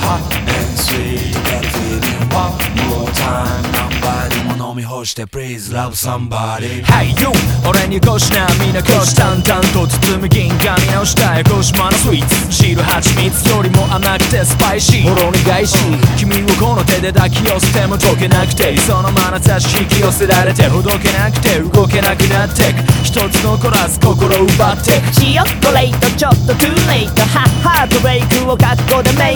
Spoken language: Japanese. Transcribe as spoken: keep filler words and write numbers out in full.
Hot and sweet, got a feeling one more time 何杯でも飲み干して Please love somebody Hey you 俺にこしなみなこし淡々と包む銀紙直したいこしまのスイーツ白蜂蜜よりも甘くてスパイシーほろ苦いし君をこの手で抱き寄せても溶けなくてその眼差し引き寄せられてほどけなくて動けなくなってく一つ残らず心奪ってくシオットレイトちょっとトゥーレイトハッハートブレイクを学校でメ